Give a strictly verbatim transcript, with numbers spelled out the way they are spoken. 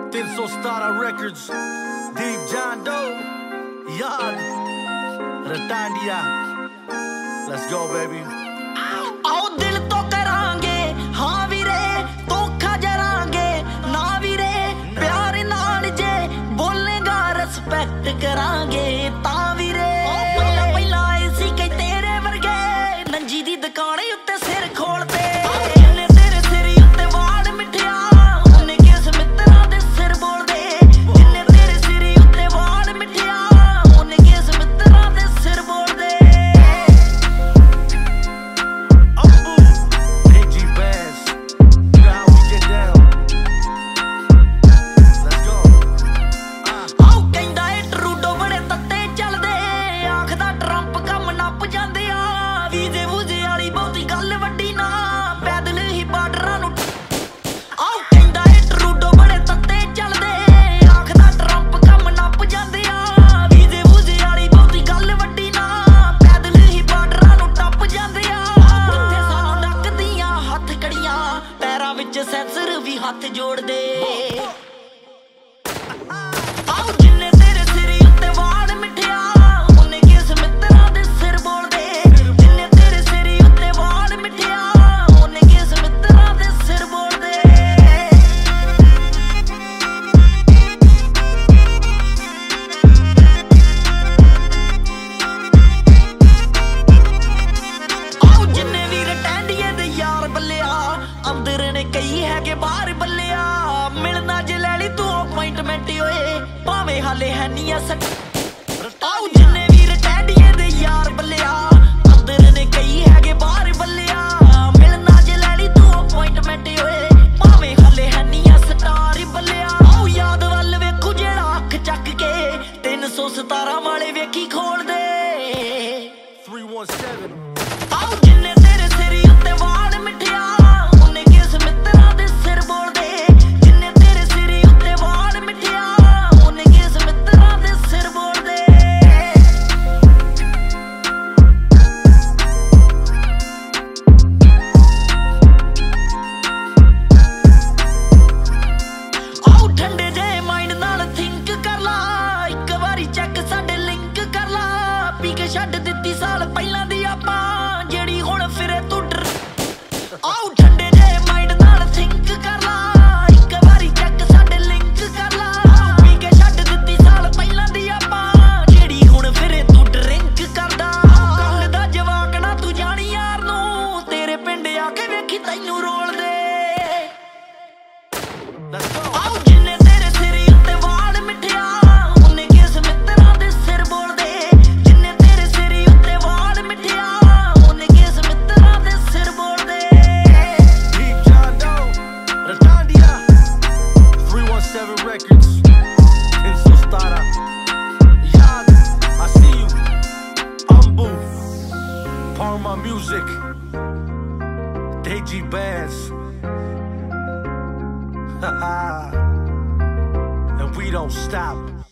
तीन सौ सतारा records, Deep John Doe, Yard, Ratandia. Let's go, baby. आओ दिल तो करांगे हाँ वीरे धोखा जरांगे ना वीरे प्यार नाल जे बोलेगा रिस्पेक्ट करांगे ता वीरे पहला पहला आए सी कई तेरे वर्गे नंजी दी दुकान उत्ते सिर खोलते जिन्ने तेरे सिर उत्ते वाल मिठिया उन्ने किस मित्रा दे सिर बोलदे जिन्ने तेरे सिर उत्ते वाल मिठिया उन्ने किस मित्रा दे सिर बोलदे ਸੈਂਸਰ ਵੀ ਹੱਥ ਜੋੜਦੇ ਆਓ ਜਿੰਨੇ ਤੇਰੇ ਸਿਰ ਉੱਤੇ ਵਾਲ ਮਿਠਿਆ ਉਹਨੇ ਕਿਸ ਮਿੱਤਰਾਂ ਦੇ ਸਿਰ ਬੋਲਦੇ ਜਿੰਨੇ ਤੇਰੇ ਸਿਰ ਉੱਤੇ ਵਾਲ ਮਿਠਿਆ ਉਹਨੇ ਕਿਸ ਮਿੱਤਰਾਂ ਦੇ ਸਿਰ ਬੋਲਦੇ ਆਓ ਜਿੰਨੇ ਵੀ ਰਟੈਂਡੀਏ ਦੇ ਯਾਰ ਬੱਲਿਆ ਅੰਦਰ ਨੇ ਕਈ ਹੈਗੇ ਬਾਹਰ ਬੱਲਿਆ ਮਿਲਣਾ ਜੇ ਲੈ ਲਈ ਤੂੰ ਅਪਾਇੰਟਮੈਂਟ ਓਏ ਭਾਵੇਂ ਹਾਲੇ ਹੈ ਨਹੀਂ ਐ ਆਓ ਜਿੰਨੇ ਵੀ ਰਟੈਂਡੀਏ ਦੇ ਯਾਰ ਬੱਲਿਆ ਅੰਦਰ ਨੇ ਕਈ ਹੈਗੇ ਬਾਹਰ ਬੱਲਿਆ ਮਿਲਣਾ ਜੇ ਲੈ ਲਈ ਤੂੰ ਅਪਾਇੰਟਮੈਂਟ ਓਏ ਭਾਵੇਂ ਹਾਲੇ ਹੈ ਨਹੀਂ ਐ ਸਟਾਰ ਬੱਲਿਆ ਆਓ ਯਾਦ ਵੱਲ ਵੇਖੂ ਜਿਹੜਾ ਅੱਖ ਚੱਕ ਕੇ ਤਿੰਨ ਸੌ ਸਤਾਰਾ ਵਾਲੇ ਵੇਖੀ ਖੋਲਦੇ three one seven ਆਓ ਜਿੰਨੇ ਤੇਰੇ ਸਿਰ ਉੱਤੇ ਵਾਲ ਮਿਠਿਆ ਛੱਡ ਦਿੱਤੀ ਸਾਲ ਪਹਿਲਾਂ ਦੀ ਆਪਾਂ ਜਿਹੜੀ ਹੁਣ ਫਿਰੇ ਤੂੰ ਡਰ ਆਉ ਠੰਡੇ ਜੇ ਮਾਈਂਡ ਨਾਲ ਥਿੰਕ ਕਰ ਲਾ ਇੱਕ ਵਾਰੀ ਚੈੱਕ ਸਾਡੇ ਲਿੰਕ ਕਰ ਲਾ ਪੀ ਕੇ ਛੱਡ ਦਿੱਤੀ ਸਾਲ ਪਹਿਲਾਂ ਦੀ ਆਪਾਂ ਜਿਹੜੀ ਹੁਣ ਫਿਰੇ ਤੂੰ ਡਰਿੰਕ ਕਰਦਾ ਗੱਲ ਦਾ ਜਵਾਕ ਨਾ ਤੂੰ ਜਾਣੀ ਯਾਰ ਨੂੰ ਤੇਰੇ ਪਿੰਡ ਆ ਕੇ ਵੇਖੀ ਤੈਨੂੰ ਰੋਲਦੇ ਆਉ ਜਿੰਨੇ ਤੇਰੇ ਸਿਰ ਉੱਤੇ ਵਾਲ ਮਿਠਿਆ ਉਹਨੇ ਕਿਸ ਮਿੱਤਰਾਂ ਦੇ ਸਿਰ ਬੋਲਦੇ records, तीन सौ सतारा, Yard, I see you, Umbu, Parma Music, Deji Bands, and we don't stop.